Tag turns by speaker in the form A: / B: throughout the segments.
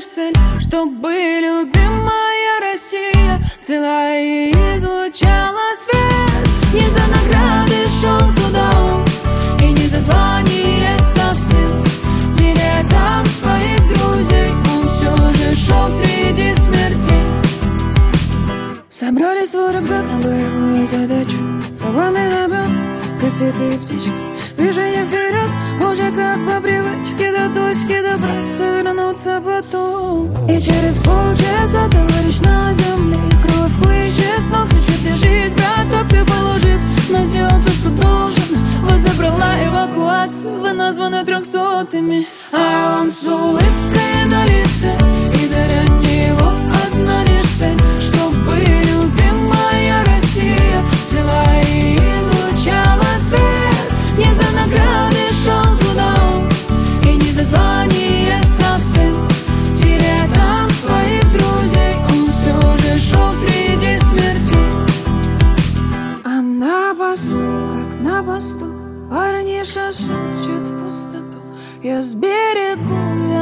A: лишь цель, чтобы любимая Россия цвела и излучала свет. Не за награды шел туда он, и не за звание совсем. Теряя там своих друзей, он все же шел среди смертей. Собрали свой рюкзак на боевую задачу, по миномет, кассеты и птички. Движение вперед, уже как по привычке, до точки добраться, вернуться потом. И через полчаса товарищ на земле, кровь хлещет с ног, хочет ли жить, брат, как ты положив, но сделал то, что должен. Вас забрала эвакуация, вы названы 300-ми, а он с улыбкой на лице, и для него одна лишь цель, чтобы любимая Россия взяла и излучала свет. Не за награды шел туда он, и не за звание совсем. Теряя там своих друзей, он все же шел среди смертей. А на посту, как на посту, парниша шепчет в пустоту: я сберегу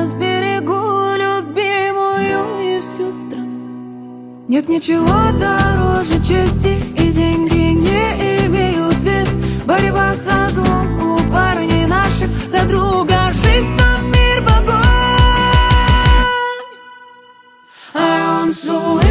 A: любимую и всю страну. Нет ничего дороже чести, и деньги не имеют вес. Борьба со злом у парней наших, за друга жизнь, за мир в огонь. А он с улыбкой